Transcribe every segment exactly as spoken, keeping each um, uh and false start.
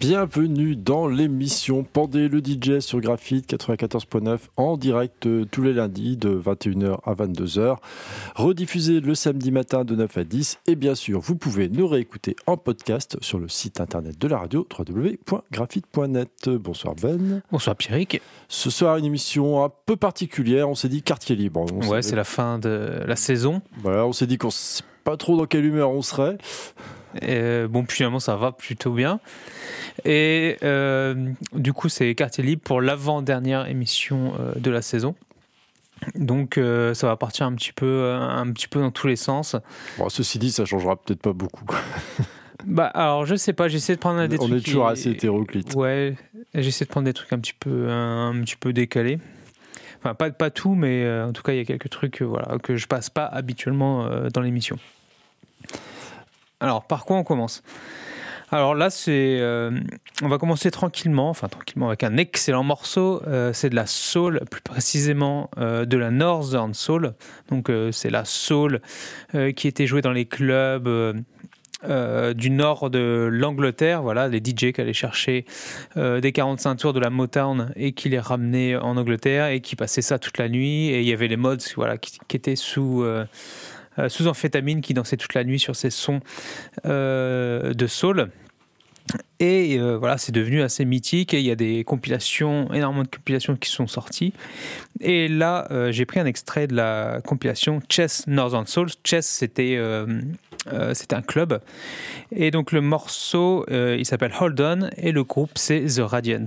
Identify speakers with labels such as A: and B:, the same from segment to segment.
A: Bienvenue dans l'émission Pandé le D J sur Graphite quatre-vingt-quatorze point neuf en direct euh, tous les lundis de vingt et une heures à vingt-deux heures, rediffusé le samedi matin de neuf à dix et bien sûr vous pouvez nous réécouter en podcast sur le site internet de la radio w w w point graphite point net. Bonsoir Ben.
B: Bonsoir Pierrick.
A: Ce soir une émission un peu particulière, on s'est dit quartier libre. On
B: ouais, c'est la fin de la saison.
A: Voilà, on s'est dit qu'on ne sait pas trop dans quelle humeur on serait.
B: Et bon, finalement, ça va plutôt bien. Et euh, du coup, c'est Quartier Libre pour l'avant-dernière émission euh, de la saison. Donc, euh, ça va partir un petit peu, un petit peu dans tous les sens.
A: Bon, ceci dit, ça changera peut-être pas beaucoup, quoi.
B: Bah, alors, je sais pas. J'essaie de prendre des
A: On
B: trucs.
A: On est toujours
B: qui...
A: assez hétéroclite.
B: Ouais, j'essaie de prendre des trucs un petit peu, un, un petit peu décalés. Enfin, pas, pas tout, mais euh, en tout cas, il y a quelques trucs, euh, voilà, que je passe pas habituellement euh, dans l'émission. Alors, par quoi on commence ? Alors là, c'est, euh, on va commencer tranquillement, enfin tranquillement avec un excellent morceau. Euh, c'est de la soul, plus précisément euh, de la Northern Soul. Donc euh, c'est la soul euh, qui était jouée dans les clubs euh, euh, du nord de l'Angleterre. Voilà, les D J qui allaient chercher euh, des quarante-cinq tours de la Motown et qui les ramenaient en Angleterre et qui passaient ça toute la nuit. Et il y avait les mods, voilà, qui, qui étaient sous euh, Euh, sous amphétamine qui dansait toute la nuit sur ces sons euh, de soul. Et euh, voilà, c'est devenu assez mythique et il y a des compilations, énormément de compilations qui sont sorties. Et là, euh, j'ai pris un extrait de la compilation Chess Northern Soul. Chess, c'était, euh, euh, c'était un club. Et donc le morceau, euh, il s'appelle Hold On et le groupe, c'est The Radiant.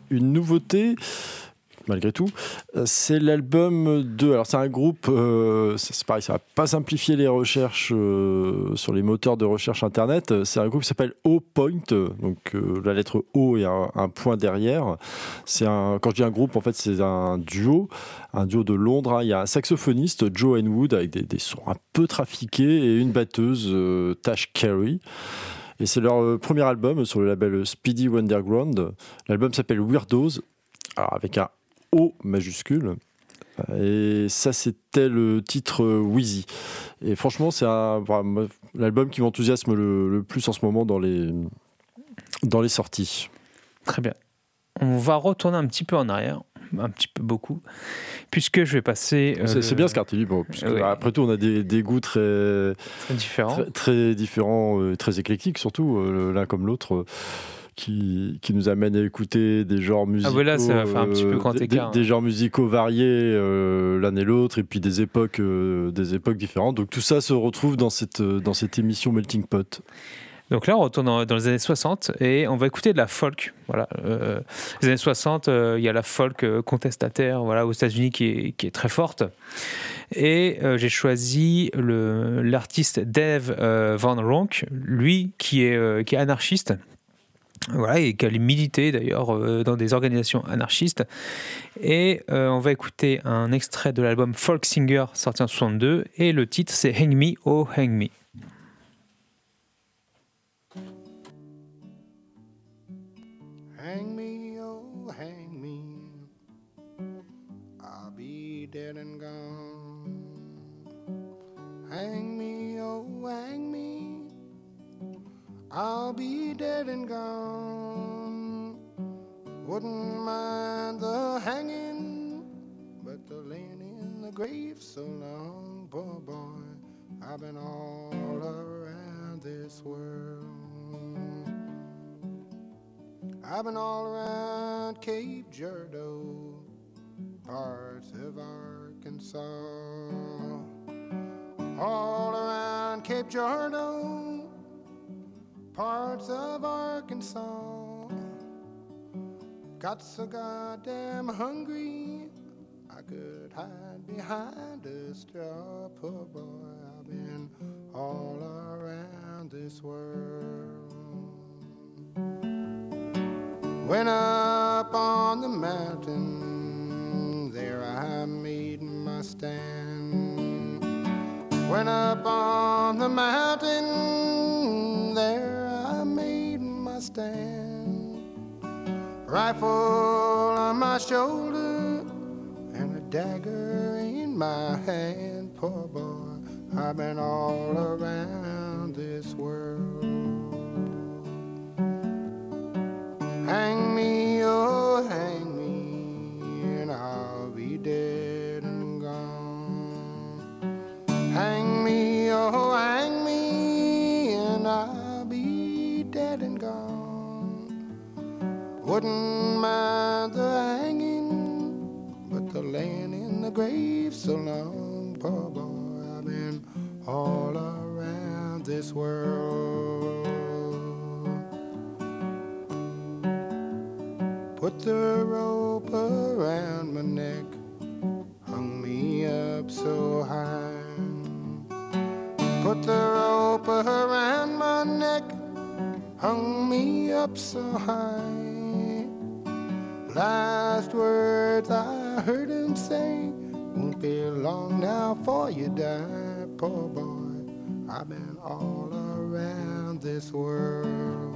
A: une nouveauté. Malgré tout, c'est l'album de. Alors, c'est un groupe, euh, c'est pareil, ça va pas simplifier les recherches euh, sur les moteurs de recherche internet. C'est un groupe qui s'appelle O Point, donc euh, la lettre O et un, un point derrière. C'est un, quand je dis un groupe, en fait, c'est un duo, un duo de Londres. Il y a un saxophoniste, Joe Henwood, avec des, des sons un peu trafiqués, et une batteuse, euh, Tash Carey. Et c'est leur euh, premier album sur le label Speedy Wonderground. L'album s'appelle Weirdos, alors avec un O majuscule, et ça c'était le titre Wheezy. Et franchement c'est un, voilà, l'album qui m'enthousiasme le, le plus en ce moment dans les, dans les sorties.
B: Très bien. On va retourner un petit peu en arrière, un petit peu beaucoup, puisque je vais passer...
A: Euh, c'est, le... c'est bien ce quartier libre, puisque oui. Après tout on a des, des goûts très,
B: très différents,
A: très, très, différents, euh, très éclectiques surtout, euh, l'un comme l'autre. Qui, qui nous amène à écouter des genres musicaux,
B: ah ouais, là, ça va faire un petit peu grand écart,
A: des,
B: hein.
A: des genres musicaux variés euh, l'un et l'autre, et puis des époques, euh, des époques différentes. Donc tout ça se retrouve dans cette, dans cette émission Melting Pot.
B: Donc là, on retourne dans, dans les années soixante et on va écouter de la folk. Voilà, euh, les années soixante, euh, il y a la folk euh, contestataire, voilà, aux États-Unis qui est, qui est très forte. Et euh, j'ai choisi le, l'artiste Dave euh, Van Ronk, lui qui est, euh, qui est anarchiste. Voilà, et qui a milité d'ailleurs euh, dans des organisations anarchistes. Et euh, on va écouter un extrait de l'album Folk Singer sorti en soixante-deux, et le titre c'est Hang Me, Oh Hang Me.
C: Hang me, oh hang me, I'll be dead and gone. Hang me, oh hang me, I'll be dead and gone. Wouldn't mind the hanging, but the laying in the grave so long, poor boy, I've been all around this world. I've been all around Cape Girardeau, parts of Arkansas. All around Cape Girardeau, parts of Arkansas. Got so goddamn hungry, I could hide behind a straw. Poor boy, I've been all around this world. Went up on the mountain, there I made my stand. Went up on the mountain, there I made my stand. Rifle on my shoulder and a dagger in my hand. Poor boy, I've been all around this world. Hang me, oh hang me, and I'll be dead and gone. Hang me, oh hang me, and I'll be dead and gone. Wouldn't mind the hanging, but the laying in the grave so long. Poor boy, I've been all around this world. Put the rope around my neck, hung me up so high. Put the rope around my neck, hung me up so high. Last words I heard him say, won't be long now for you die. Poor boy, I've been all around this world.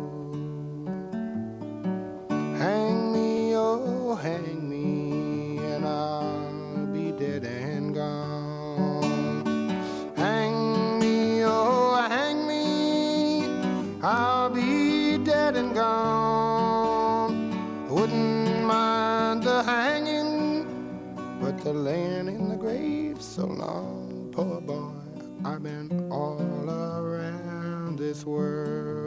C: Hang me, oh hang me, and I'll be dead and gone. Hang me, oh hang me, I'll be dead and gone. Wouldn't mind the hanging, but the laying in the grave so long. Poor boy, I've been all around this world.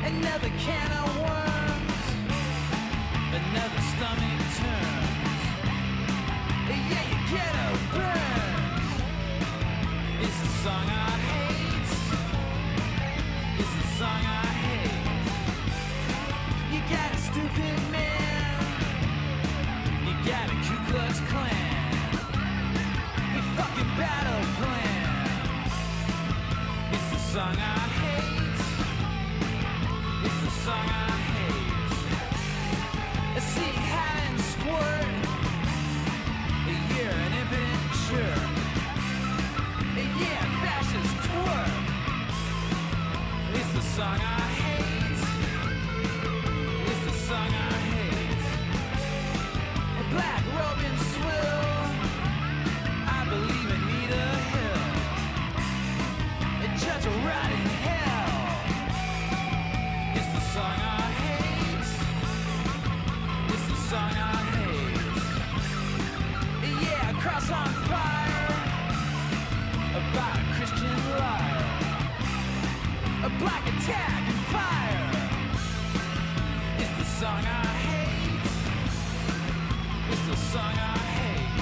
D: Another can of worms, another stomach turns. Yeah, you get a burn. It's the song I hate. It's the song I hate. You got a stupid man. You got a Ku Klux Klan. You fucking battle plan. It's the song I hate. It's the song I hate. I see hat and squirt. You're an impotent jerk. Yeah, fascist twerp. It's the song I hate. It's the song I hate. A black Robin swill. I believe in Nita Hill. A judge will rot in hell. It's the song I hate. It's the song I hate. Yeah, cross on fire. About a Christian liar. A black attack and fire. It's the song I hate. It's the song I hate.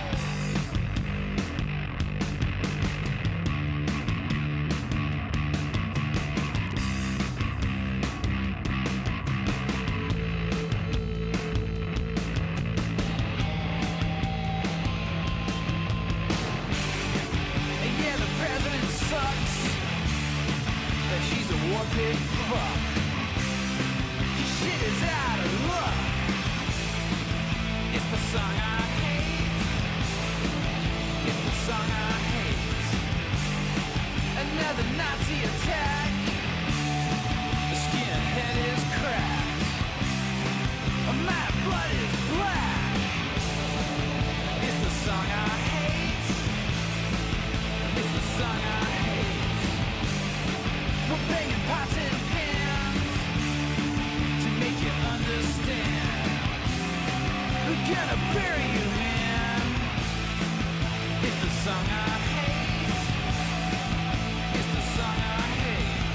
D: And yeah, the president sucks. But she's a war pig fuck. Your shit is out of luck. It's the song I hate. It's the song I hate. Another Nazi attack. The skinhead is cracked. My blood is black. It's the song I hate. It's the song I hate. We're banging pots and pans to make you understand. We're gonna bury you, man. It's the song I hate. It's the song I hate.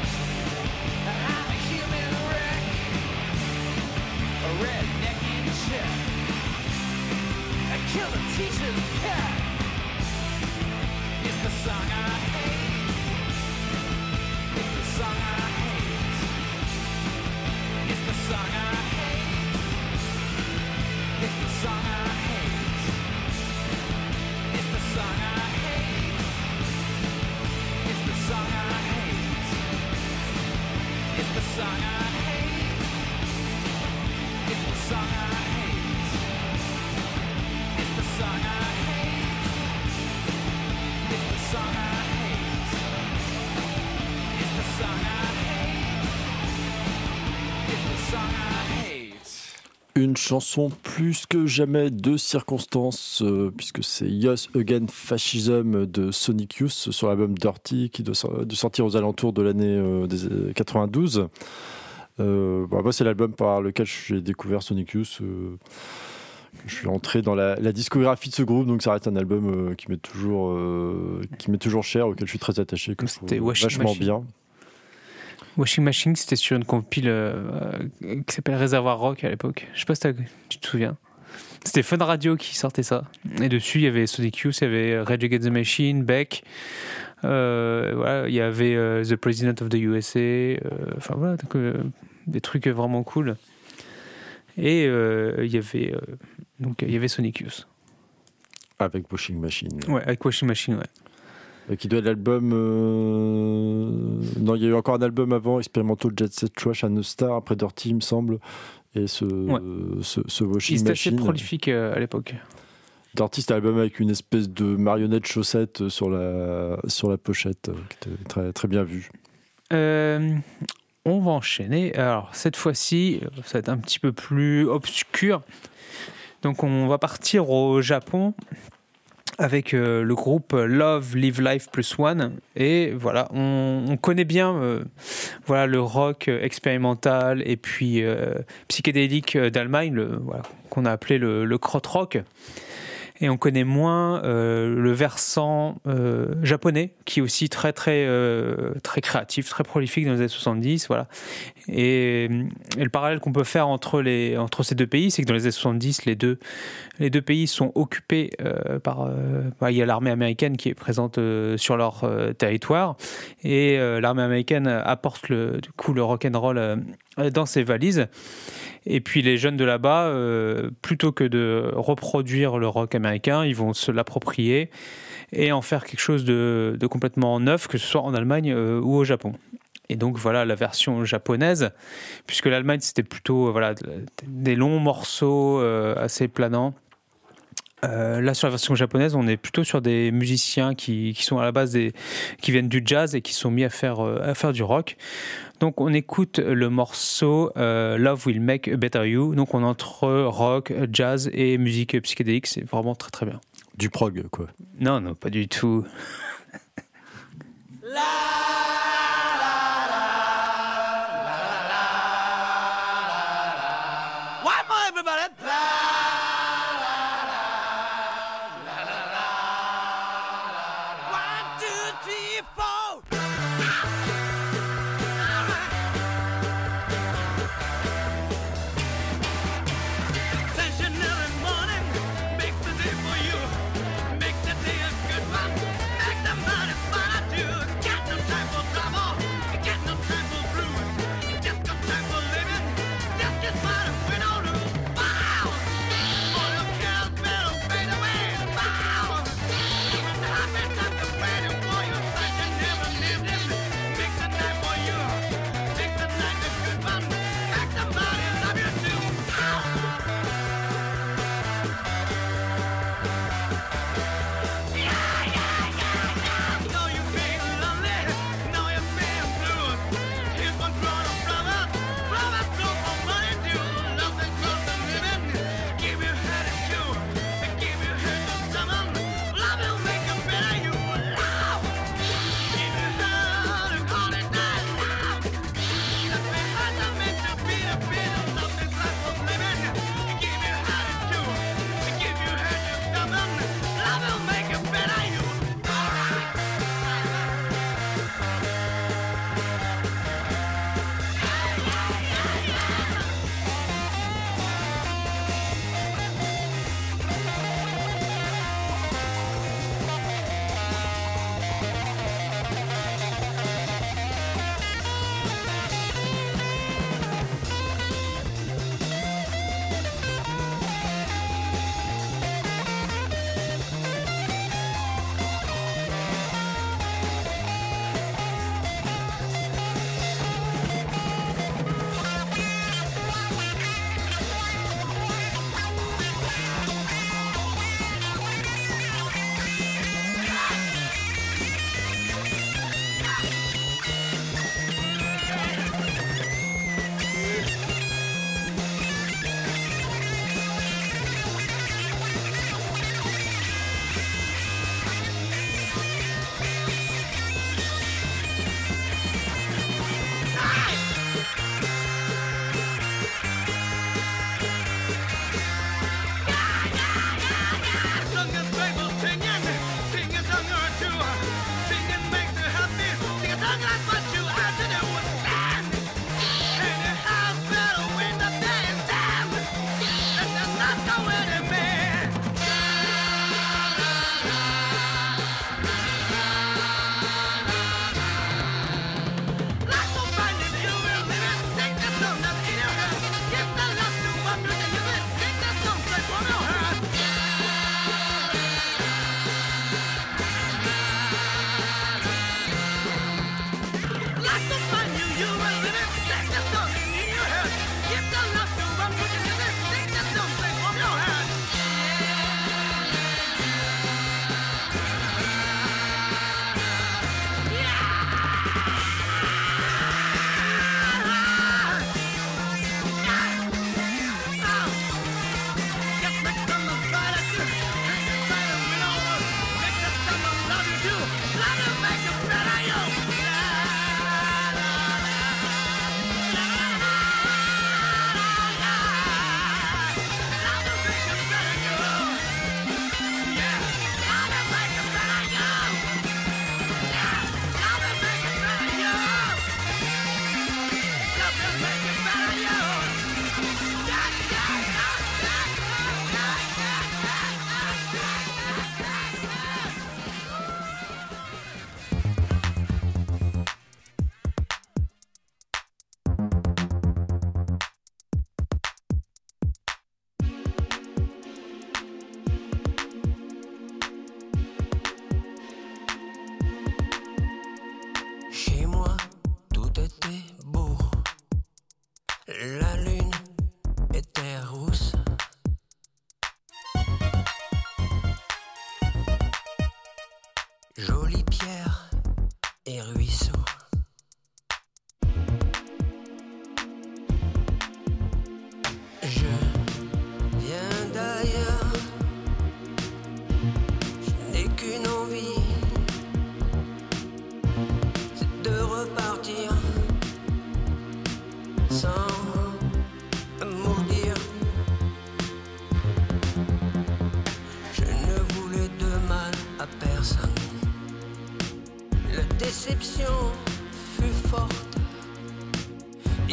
D: I'm a human wreck, a redneck in check. I killed a teacher's pet. It's the song I hate. It's the song I hate. It's the song I hate. It's the song I hate. It's the song I hate. It's the song I hate. It's the song I hate. It's the song I hate. It's the song I hate. It's the song I hate. It's the song I hate. It's the song I hate.
A: Une chanson plus que jamais de circonstance, euh, puisque c'est Yes Again Fascism de Sonic Youth sur l'album Dirty qui doit sor- dû sortir aux alentours de l'année euh, des quatre-vingt-douze. Euh, bah, moi, c'est l'album par lequel j'ai découvert Sonic Youth. Euh, je suis entré dans la, la discographie de ce groupe, donc ça reste un album euh, qui m'est toujours, euh, qui m'est toujours cher, auquel je suis très attaché, que je
B: C'était
A: trouve
B: Washing
A: vachement
B: Machine.
A: bien.
B: Washing Machine, c'était sur une compile euh, qui s'appelle Réservoir Rock à l'époque. Je sais pas si t'as- tu te souviens. C'était Fun Radio qui sortait ça. Et dessus, il y avait Sonic Youth, il y avait Rage Against the Machine, Beck. Euh, voilà, il y avait euh, The President of the U S A. euh, Enfin voilà, donc, euh, des trucs vraiment cool. Et euh, il y avait euh, donc il y avait Sonic Youth.
A: Avec Washing Machine.
B: Ouais, avec Washing Machine, ouais.
A: Euh, Qui doit être l'album. euh, Non, il y a eu encore un album avant, Experimental Jet Set Trash and a Star, après Dirty, il me semble. Et ce,
B: Ouais.
A: ce, ce
B: Il
A: Washing
B: était assez
A: Machine.
B: prolifique euh, à l'époque.
A: Dirty, c'était un album avec une espèce de marionnette chaussette sur la, sur la pochette, euh, qui était très, très bien vue.
B: Euh, on va enchaîner. Alors, cette fois-ci, ça va être un petit peu plus obscur. Donc, on va partir au Japon avec euh, le groupe Love, Live Life Plus One. Et voilà, on, on connaît bien euh, voilà, le rock expérimental et puis euh, psychédélique d'Allemagne, le, voilà, qu'on a appelé le, le krautrock. et on connaît moins euh, le versant euh, japonais, qui est aussi très très euh, très créatif, très prolifique dans les années soixante-dix, voilà. Et, et le parallèle qu'on peut faire entre les entre ces deux pays, c'est que dans les années soixante-dix, les deux les deux pays sont occupés euh, par euh, bah, il y a l'armée américaine qui est présente euh, sur leur euh, territoire, et euh, l'armée américaine apporte le du coup le rock and roll euh, dans ses valises. Et puis les jeunes de là-bas, euh, plutôt que de reproduire le rock américain, ils vont se l'approprier et en faire quelque chose de, de complètement neuf, que ce soit en Allemagne euh, ou au Japon. Et donc voilà la version japonaise, puisque l'Allemagne c'était plutôt euh, voilà, des longs morceaux euh, assez planants. Euh, là, sur la version japonaise, on est plutôt sur des musiciens qui, qui sont à la base des, qui viennent du jazz et qui sont mis à faire, euh, à faire du rock. Donc, on écoute le morceau euh, Love Will Make a Better You. Donc, on est entre rock, jazz et musique psychédélique. C'est vraiment très très bien.
A: Du prog, quoi.
B: Non, non, pas du tout.
E: Make the day a good one. Make the money fun. I do. Got no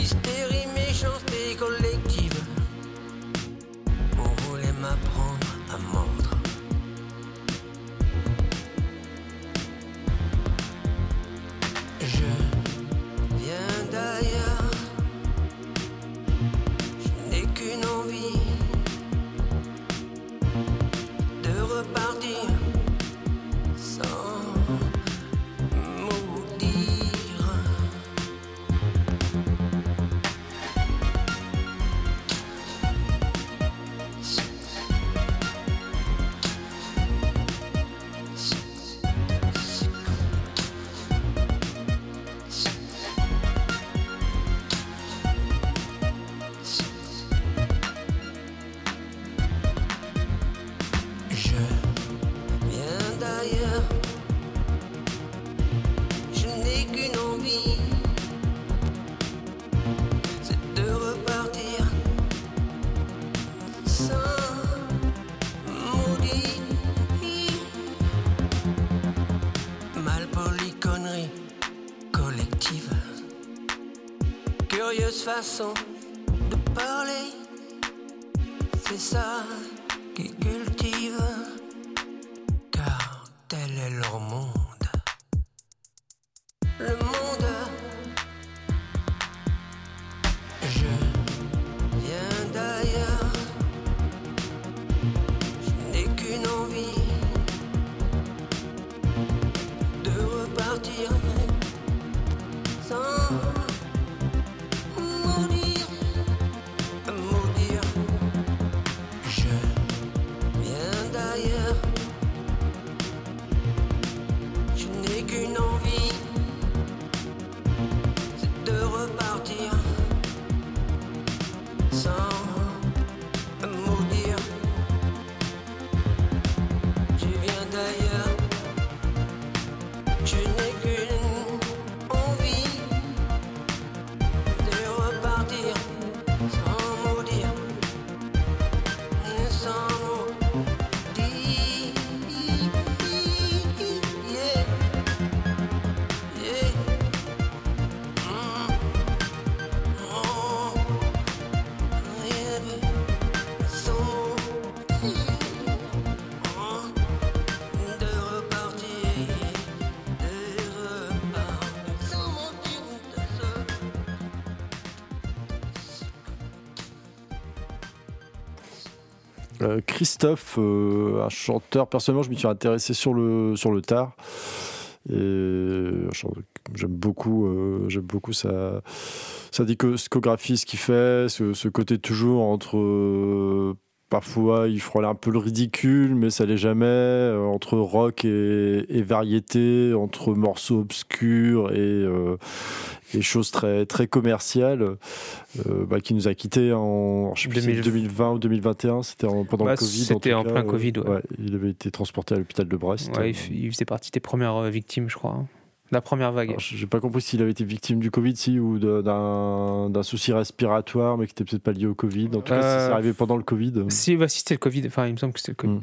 E: Hystérie, méchanceté collective. On voulait m'apprendre à mordre. Je viens d'ailleurs. Je n'ai qu'une envie de repartir sans maudire. Je viens d'ailleurs. Je n'ai qu'une envie, c'est de repartir sans maudire. Malpolie connerie collective. Curieuse façon de parler, c'est ça qui cultive, car tel est leur monde. Le monde, je viens d'ailleurs. Je n'ai qu'une envie de repartir sans maudire, maudire. Je viens d'ailleurs. Je n'ai qu'une envie, c'est de repartir sans maudire. Je viens d'ailleurs. Je n'ai qu'une envie de repartir sans maudire, sans maudire. Yeah, yeah. Mm. Oh, yeah. Sans maudire. Oh, de repartir, de repartir sans maudire de ce.
A: Euh, Christophe, euh, un chanteur, personnellement je m'y suis intéressé sur le, sur le tard. Et un chanteur que j'aime beaucoup, euh, j'aime beaucoup sa, sa discographie, ce qu'il fait, ce, ce côté toujours entre... euh, parfois il frôle un peu le ridicule, mais ça l'est jamais, euh, entre rock et, et variété, entre morceaux obscurs et, euh, et choses très, très commerciales, euh, bah, qui nous a quittés en je sais plus,
B: deux mille
A: deux mille vingt ou deux mille vingt et un, c'était en, pendant
B: Bah,
A: le Covid.
B: c'était en
A: tout
B: plein
A: cas,
B: Covid, ouais.
A: ouais. Il avait été transporté à l'hôpital de Brest.
B: Ouais, il, f- il faisait partie des premières euh, victimes, je crois. hein. La première vague.
A: Alors, j'ai pas compris s'il avait été victime du Covid, si, ou de- d'un, d'un souci respiratoire, mais qui était peut-être pas lié au Covid. En tout cas,
B: Euh,
A: si c'est arrivé pendant le Covid.
B: Si, bah, si c'était le Covid. Enfin, il me semble que c'était le Covid.
A: Mm.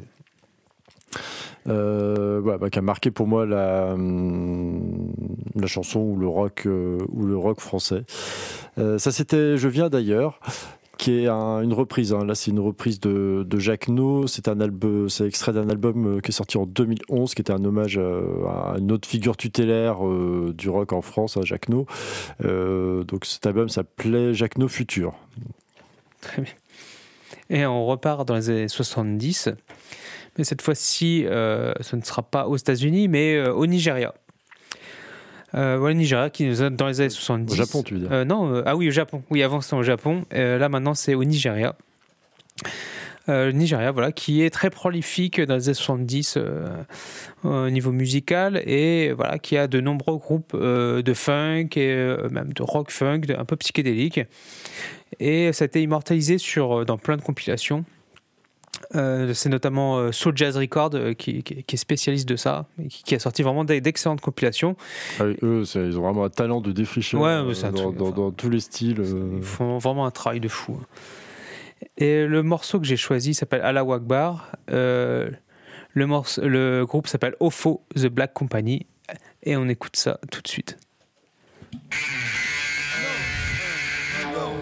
A: Euh, ouais, bah, qui a marqué pour moi la, hum, la chanson ou le rock, euh, ou le rock français. Euh, ça, c'était Je viens d'ailleurs, qui est un- une reprise. hein. Là, c'est une reprise de, de Jacques No. C'est un album, c'est extrait d'un album euh, qui est sorti en deux mille onze, qui était un hommage euh, à une autre figure tutélaire euh, du rock en France, à Jacques No. Euh, donc, cet album s'appelait Jacques No Futur.
B: Très bien. Et on repart dans les années soixante-dix. Mais cette fois-ci, euh, ce ne sera pas aux États-Unis, mais euh, au Nigeria. Euh, voilà, le Nigeria, qui nous a dans les années soixante-dix.
A: Au Japon, tu veux dire.
B: Euh, Non, euh, ah oui, au Japon. Oui, avant c'était au Japon. Euh, là, maintenant, c'est au Nigeria. Euh, le Nigeria, voilà, qui est très prolifique dans les années soixante-dix euh, au niveau musical et voilà, qui a de nombreux groupes euh, de funk et euh, même de rock funk, de- un peu psychédélique. Et ça a été immortalisé sur, dans plein de compilations. Euh, c'est notamment euh, Soul Jazz Record euh, qui, qui- qui est spécialiste de ça et qui, qui a sorti vraiment d'e- d'excellentes compilations.
A: Ah oui, eux, c'est- ils ont vraiment un talent de défricheur
B: Ouais,
A: euh,
B: mais c'est un
A: dans,
B: truc,
A: dans-
B: enfin,
A: dans tous les styles. euh.
B: Ils font vraiment un travail de fou. Et le morceau que j'ai choisi s'appelle Allahu Akbar. Euh, le, morceau, le groupe s'appelle Ofo, The Black Company. Et on écoute ça tout de suite.
D: No.
C: alone.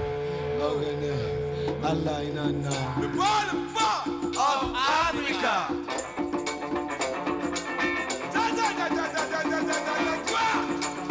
C: Okay, Allah inanna. The bottom of Africa. Da da da da da da da da da da.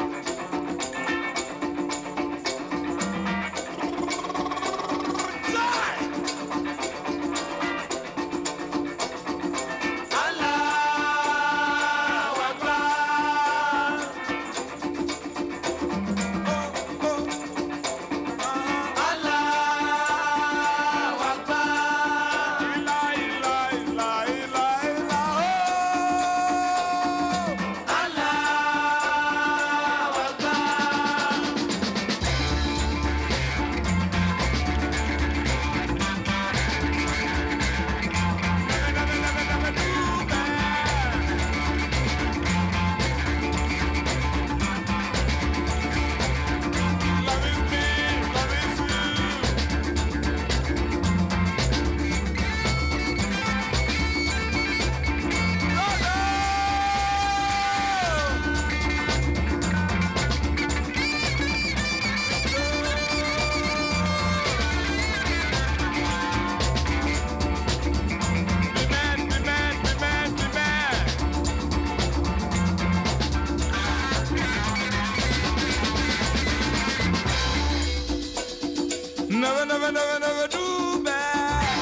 C: Never, never, never, never do bad.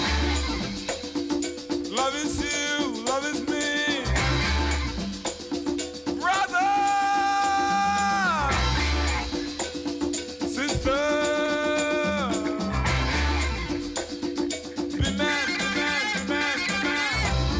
C: Love is you, love is me. Brother, sister, be mad, be mad, be mad, be mad.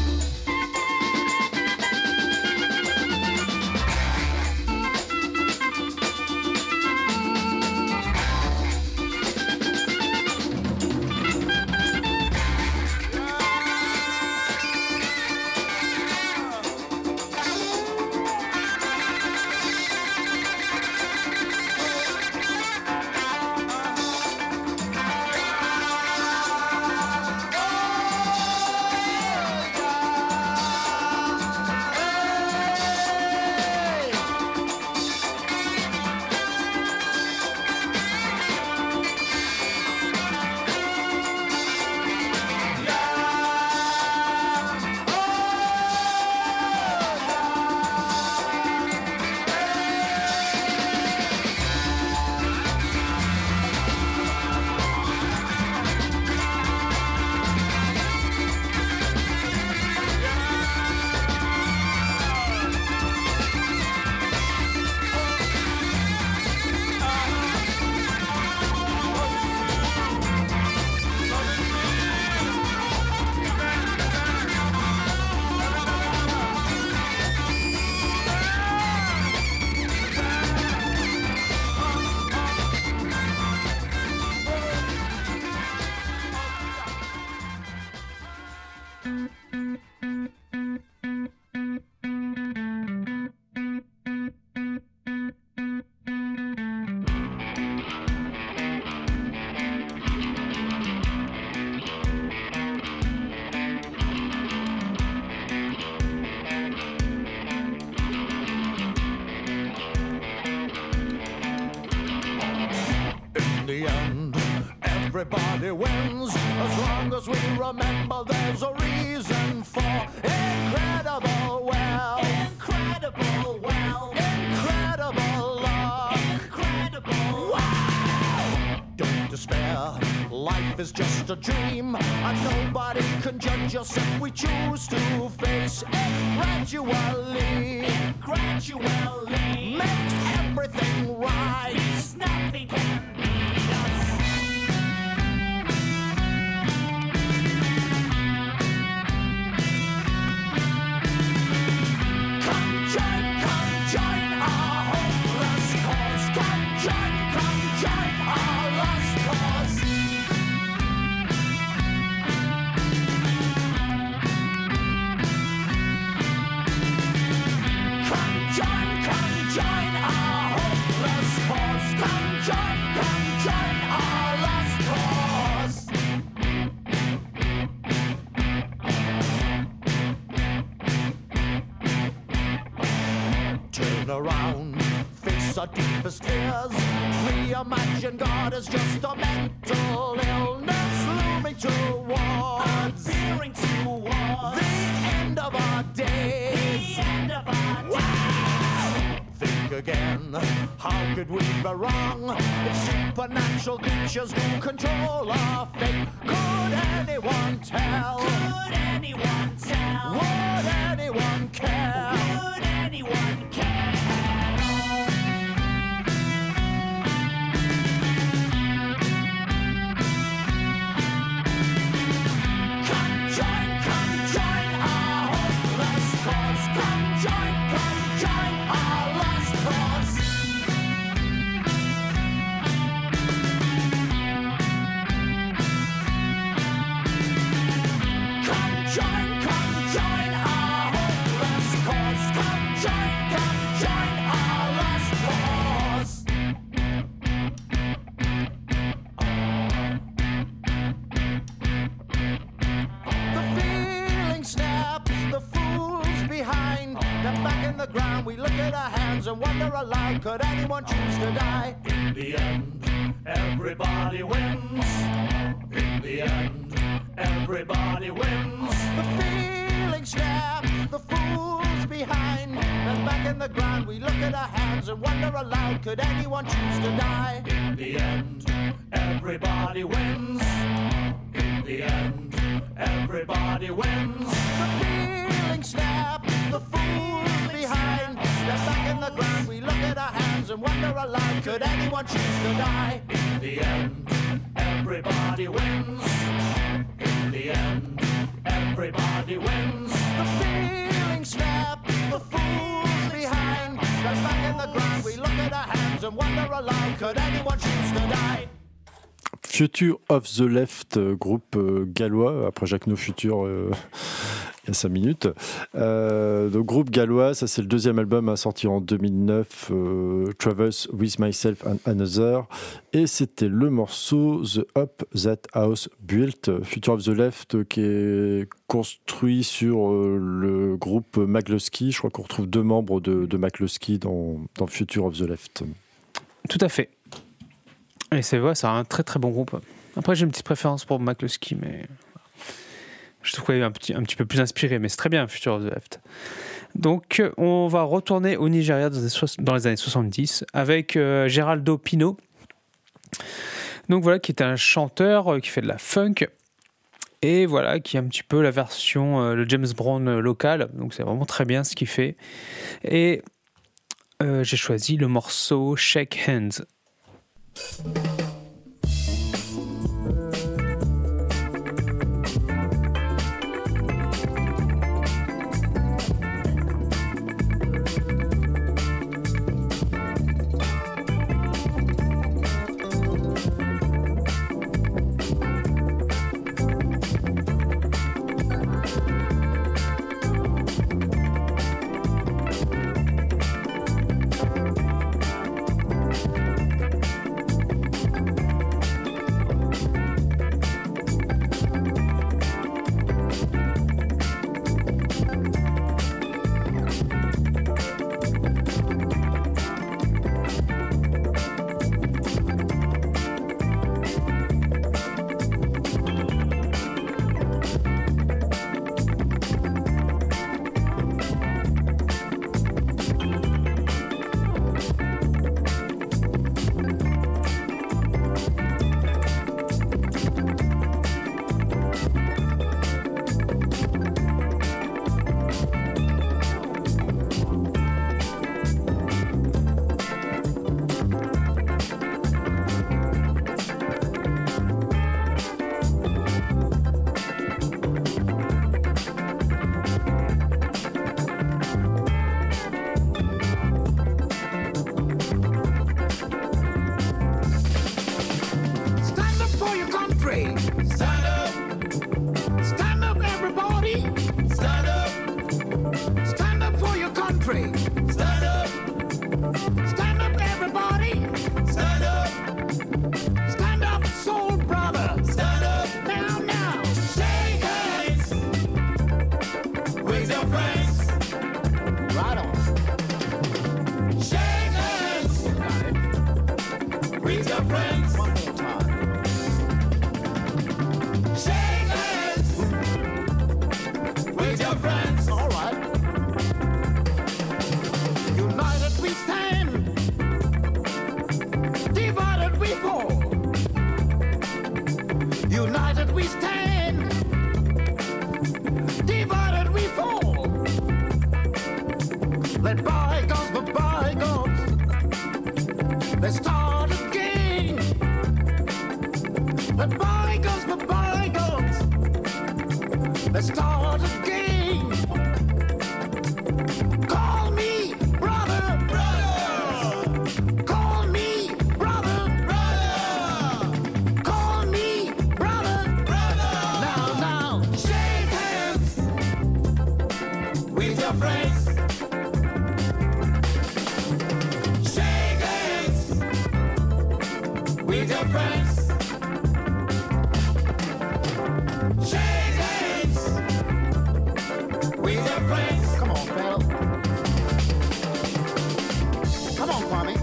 F: Everybody wins as long as we remember there's a reason for incredible wealth, incredible wealth, incredible luck, incredible wow. Don't despair, life is just a dream, and nobody can judge us if we choose to face it gradually. It gradually makes everything right. Nothing can beat us. our deepest fears. We imagine God as just a mental illness looming towards, veering towards the end of our days. The end of our days. Think again, how could we be wrong? If supernatural creatures do control our fate, could anyone tell? Could anyone tell? Would anyone care? Would anyone care? Come join, come join our hopeless cause. Come join, come join our lost cause. Come join, come join our hopeless cause. Come join, come join our lost cause. The feeling snaps, the fools behind. Then back in the ground, we look at our hands and wonder aloud, could anyone choose to die? In the end, everybody wins. In the end, everybody wins. The feeling snaps, the fools behind. Then back in the ground, we look at our hands and wonder aloud, could anyone choose to die? In the end, everybody wins. In the end, everybody wins. The feeling snaps, the fools behind. Step back in the ground, we look at our hands and wonder aloud, could anyone choose to die? In the end, everybody wins. In the end, everybody wins. The feeling snaps, the fools behind. Step back in the ground, we look at our hands and wonder aloud, could anyone choose to die?
A: Future of the Left, euh, groupe euh, gallois, après Jacques No Future euh, il y a cinq minutes. Euh, donc groupe gallois, ça c'est le deuxième album à sortir en deux mille neuf, euh, Travels with Myself and Another, et c'était le morceau The Up That House Built. Future of the Left, euh, qui est construit sur euh, le groupe McCluskey. Je crois qu'on retrouve deux membres de, de McCluskey dans, dans Future of the Left.
B: Tout à fait. Et c'est vrai, c'est un très très bon groupe. Après, j'ai une petite préférence pour McCluskey, mais je trouve qu'il est un petit, un petit peu plus inspiré, mais c'est très bien, Future of the Left. Donc, on va retourner au Nigeria dans les années soixante-dix avec euh, Geraldo Pino. Donc voilà, qui est un chanteur euh, qui fait de la funk. Et voilà, qui est un petit peu la version, euh, le James Brown euh, local. Donc c'est vraiment très bien ce qu'il fait. Et euh, j'ai choisi le morceau Shake Hands.
F: with your friends. One more time. Shake hands with your friends. All right. United we stand, divided we fall. United we stand, divided we fall. Let bygones be bygones. Let's start again. Let bygones be bygones. Let's start again. Call me brother, brother. Call me brother, brother. Call me brother, brother. Now, now, shake hands with your friends. Shake hands with your friends. Shake hands with your friends. Come on, Phil. Come on, Kwame.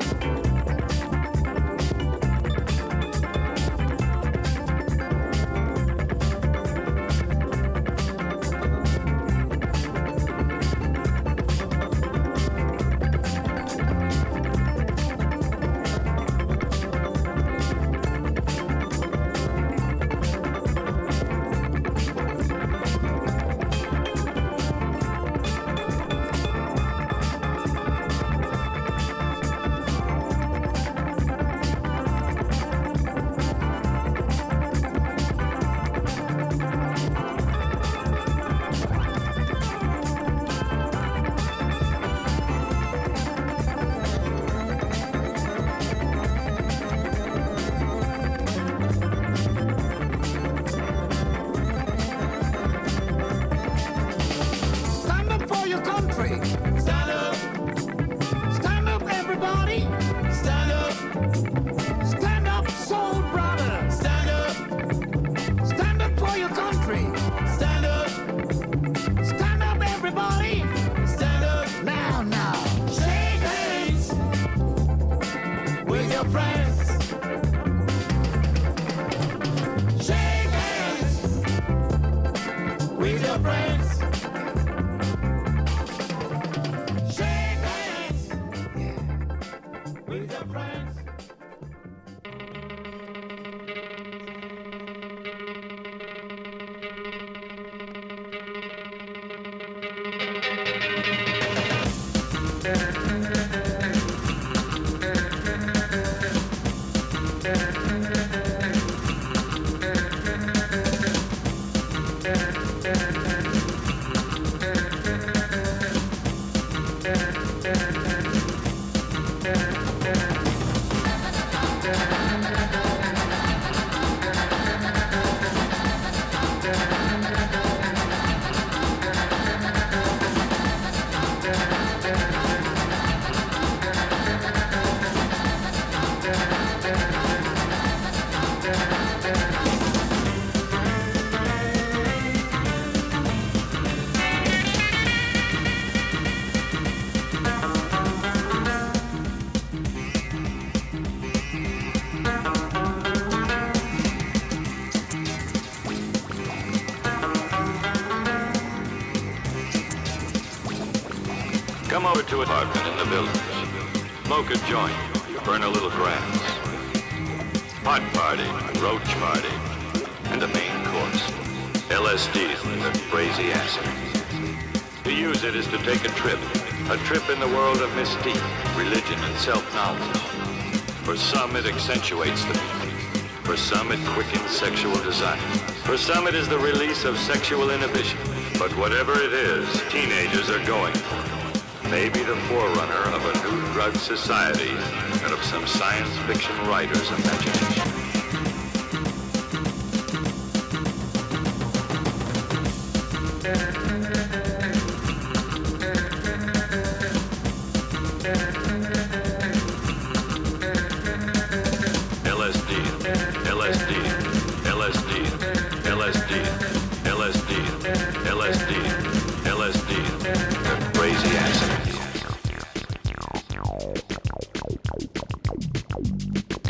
F: Stand up for your country. Stand up. Stand up, everybody. Stand up. Stand up, soul brother. Stand up. Stand up for your country. Stand up. Stand up, everybody. Stand up. Now, now. Shake hands with your friends. Shake hands with your friends. Shake hands with your friends.
G: Come over to an apartment in the village. Smoke a joint, burn a little grass. Pot party, roach party, and the main course. L S D, the crazy acid. To use it is to take a trip. A trip in the world of mystique, religion, and self-knowledge. For some, it accentuates the meaning. For some, it quickens sexual desire. For some, it is the release of sexual inhibition. But whatever it is, teenagers are going for it. Maybe the forerunner of a new drug society and of some science fiction writer's imagination. L S D, L S D, L S D, L S D, L S D, L S D, L S D, the crazy accident.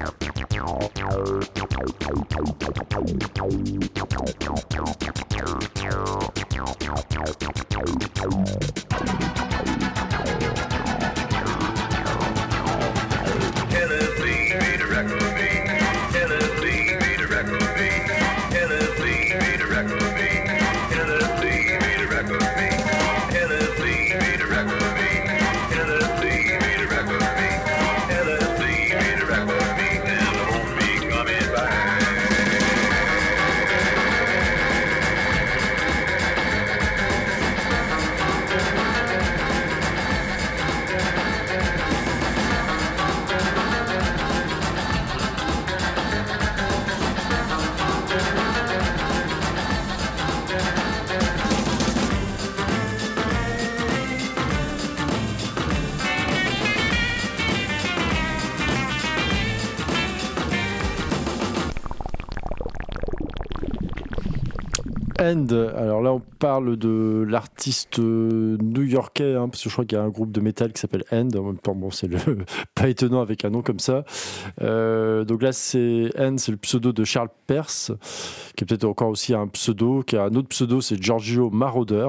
A: End. Alors là, on parle de l'artiste new-yorkais, hein, parce que je crois qu'il y a un groupe de métal qui s'appelle End. En même temps, bon, c'est le pas étonnant avec un nom comme ça. Euh, donc là, c'est End, c'est le pseudo de Charles Peirce, qui est peut-être encore aussi un pseudo, qui a un autre pseudo, c'est Giorgio Moroder,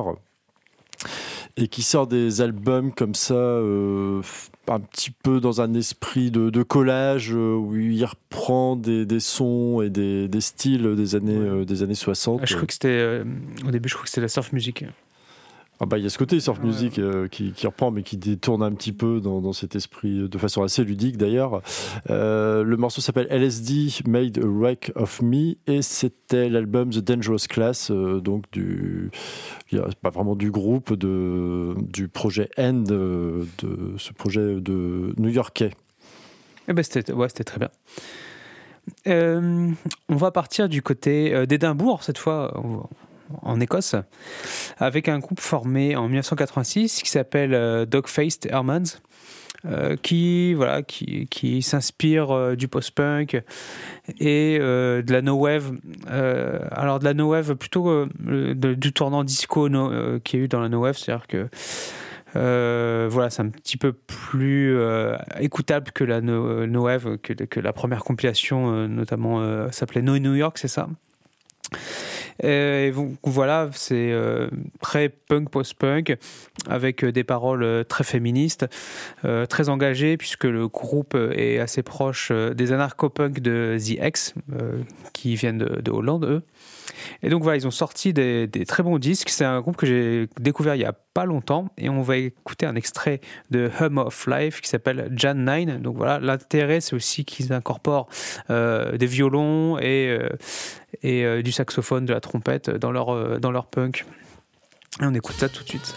A: et qui sort des albums comme ça, euh, un petit peu dans un esprit de, de collage, euh, où il reprend des, des sons et des, des styles des années, ouais. euh, des années soixante.
B: Ah, je crois que c'était, euh, au début, je crois que c'était la surf music.
A: Ah bah, il y a ce côté surf
B: ouais.
A: music euh, qui, qui reprend, mais qui détourne un petit peu dans, dans cet esprit, de façon assez ludique d'ailleurs. Euh, le morceau s'appelle L S D Made a Wreck of Me, et c'était l'album The Dangerous Class, euh, donc du, pas vraiment du groupe, de, du projet End, de, de ce projet de new-yorkais.
B: Eh ben c'était, ouais, c'était très bien. Euh, on va partir du côté euh, d'Édimbourg cette fois. En Écosse, avec un groupe formé en dix-neuf cent quatre-vingt-six qui s'appelle euh, Dog-Faced Hermans, euh, qui, voilà, qui, qui s'inspire euh, du post-punk et euh, de la no-wave. Euh, alors de la no-wave plutôt euh, de, du tournant disco no, euh, qu'il y a eu dans la no-wave, c'est-à-dire que Euh, voilà, c'est un petit peu plus euh, écoutable que la no, no wave, que, que la première compilation, euh, notamment euh, s'appelait No New York, c'est ça. Et voilà, c'est euh, pré-punk, post-punk, avec des paroles très féministes, euh, très engagées, puisque le groupe est assez proche des anarcho-punk de The X, euh, qui viennent de, de Hollande, eux. Et donc voilà, ils ont sorti des, des très bons disques. C'est un groupe que j'ai découvert il n'y a pas longtemps, et on va écouter un extrait de Hum of Life qui s'appelle Jan nine. Donc voilà, l'intérêt c'est aussi qu'ils incorporent euh, des violons et, euh, et euh, du saxophone, de la trompette dans leur, euh, dans leur punk. Et on écoute ça tout de suite.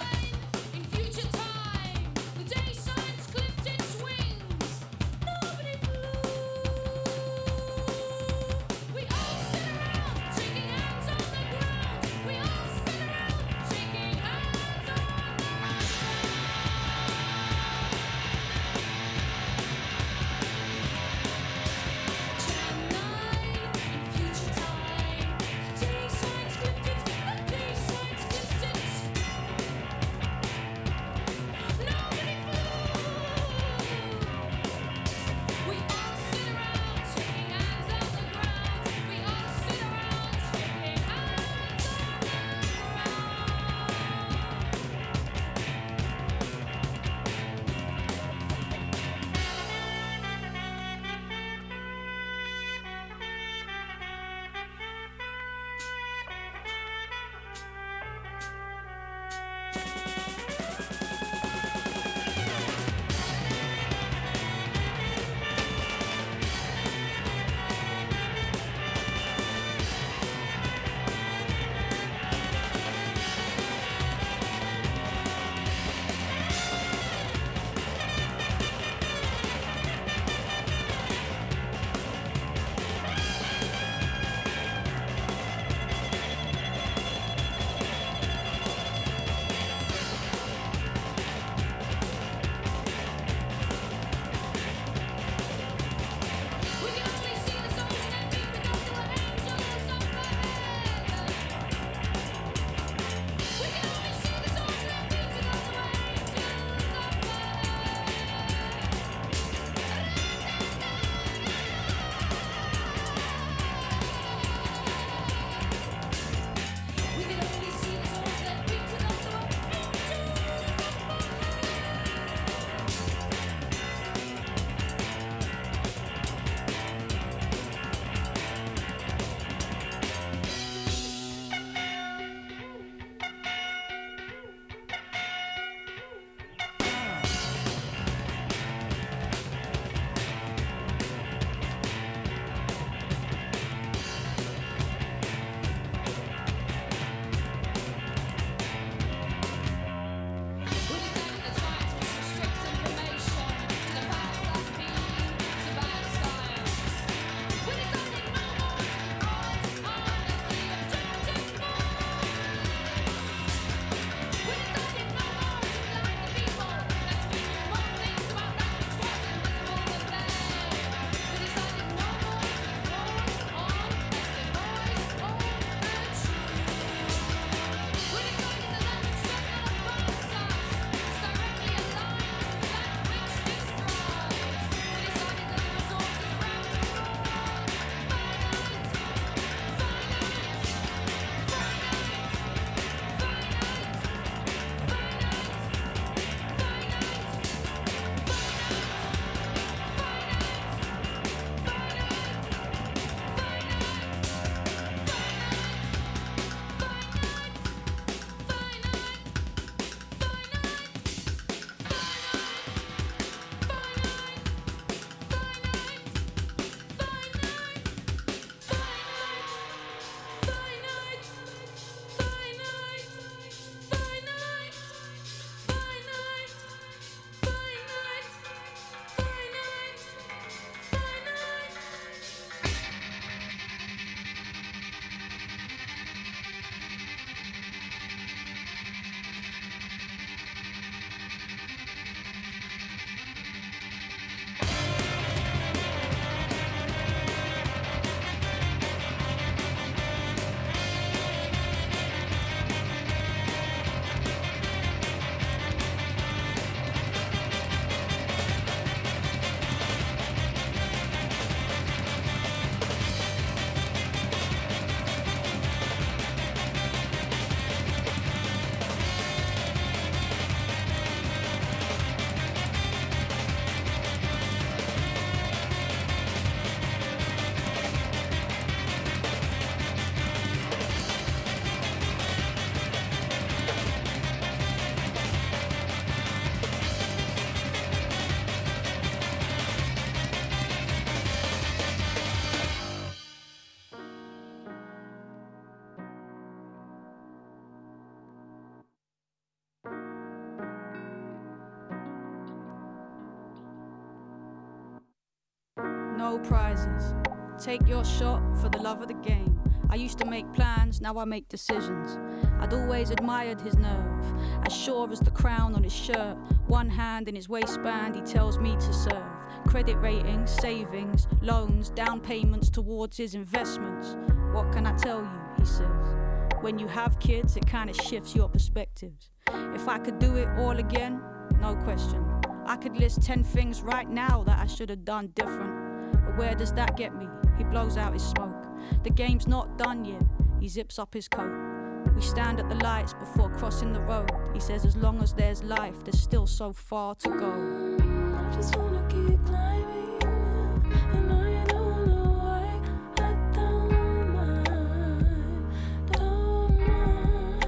H: no prizes. Take your shot for the love of the game. I used to make plans, now I make decisions. I'd always admired his nerve, as sure as the crown on his shirt. One hand in his waistband, he tells me to serve. Credit ratings, savings, loans, down payments towards his investments. What can I tell you, he says. When you have kids, it kind of shifts your perspectives. If I could do it all again, no question. I could list ten things right now that I should have done different. But where does that get me? He blows out his smoke. The game's not done yet. He zips up his coat. We stand at the lights before crossing the road. He says as long as there's life, there's still so far to go.
E: I just wanna keep climbing, and I don't know why. I don't mind, don't mind.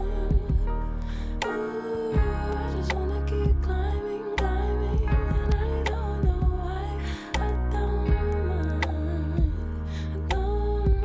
E: Ooh, I just wanna keep climbing, climbing, and I don't know why. I don't mind, don't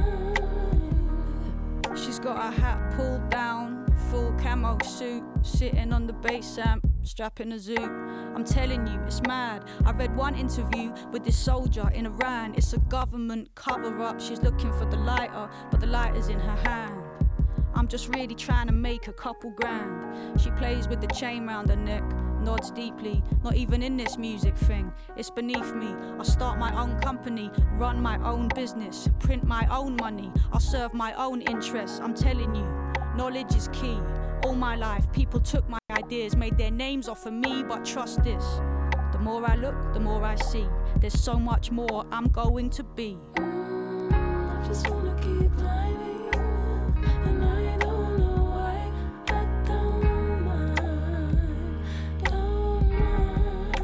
E: mind.
H: She's got her hat pulled down, full camo suit, sitting on the bass amp, strapping a zoot. I'm telling you, it's mad. I read one interview with this soldier in Iran. It's a government cover-up. She's looking for the lighter, but the lighter's in her hand. I'm just really trying to make a couple grand. She plays with the chain round her neck, nods deeply. Not even in this music thing, it's beneath me. I'll start my own company, run my own business, print my own money. I'll serve my own interests. I'm telling you, knowledge is key. All my life, people took my ideas, made their names off of me, but trust this. The more I look, the more I see. There's so much more I'm going to be.
E: Mm, I just wanna keep climbing, and I don't know why. I don't mind, don't mind.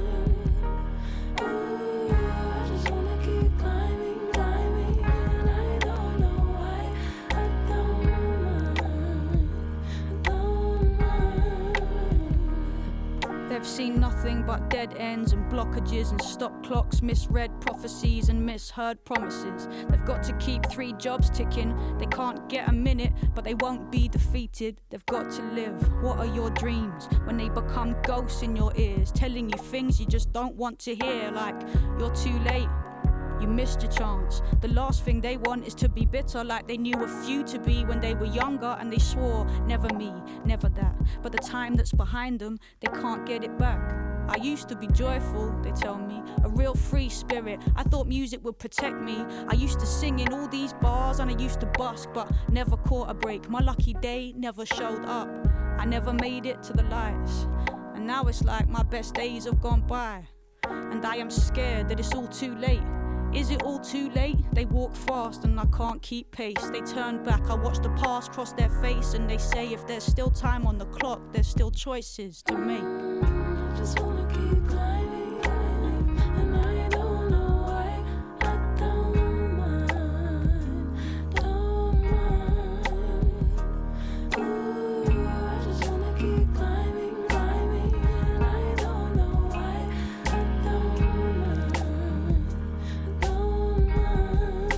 E: Ooh, I just wanna keep climbing, climbing, and I don't know why. I don't mind, don't mind.
H: They've seen nothing but dead ends and blockages and stop clocks, misread prophecies and misheard promises. They've got to keep three jobs ticking. They can't get a minute, but they won't be defeated. They've got to live. What are your dreams when they become ghosts in your ears, telling you things you just don't want to hear, like you're too late, you missed your chance. The last thing they want is to be bitter, like they knew a few to be when they were younger and they swore, never me, never that. But the time that's behind them, they can't get it back. I used to be joyful, they tell me, a real free spirit. I thought music would protect me. I used to sing in all these bars and I used to busk, but never caught a break. My lucky day never showed up. I never made it to the lights, and now it's like my best days have gone by, and I am scared that it's all too late. Is it all too late? They walk fast and I can't keep pace. They turn back, I watch the past cross their face, and they say if there's still time on the clock, there's still choices to make.
E: I just wanna keep climbing, climbing, and I don't know why. I don't mind, don't mind. Ooh, I just wanna keep climbing, climbing, and I don't know why. I don't mind, don't mind.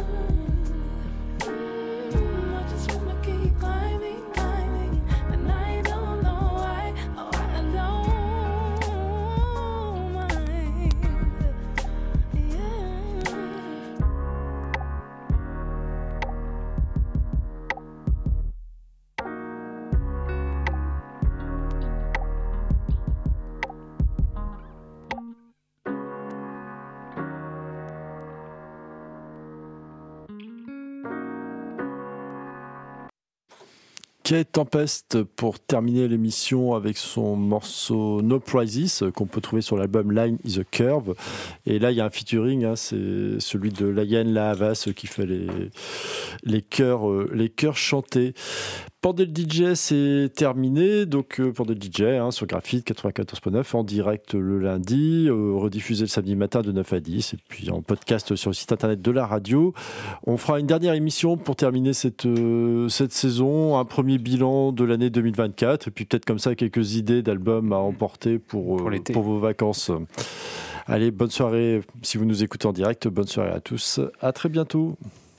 E: Mm, I just wanna keep climbing, climbing, and I don't know why. Oh, I don't mind. Yeah.
A: Kate Tempest pour terminer l'émission avec son morceau No Prizes qu'on peut trouver sur l'album Line is a Curve. Et là il y a un featuring, hein, c'est celui de Layan Lahavas qui fait les, les chœurs, euh, les chœurs chantés. Pendant le D J, c'est terminé. Donc, euh, Pendant le D J hein, sur Graphite quatre-vingt-quatorze neuf en direct le lundi, euh, rediffusé le samedi matin de neuf à dix, et puis en podcast sur le site internet de la radio. On fera une dernière émission pour terminer cette, euh, cette saison, un premier bilan de l'année deux mille vingt-quatre, et puis peut-être comme ça quelques idées d'albums à emporter pour,
B: Pour
A: euh,
B: l'été.
A: pour vos vacances. Allez, bonne soirée si vous nous écoutez en direct. Bonne soirée à tous. À très bientôt.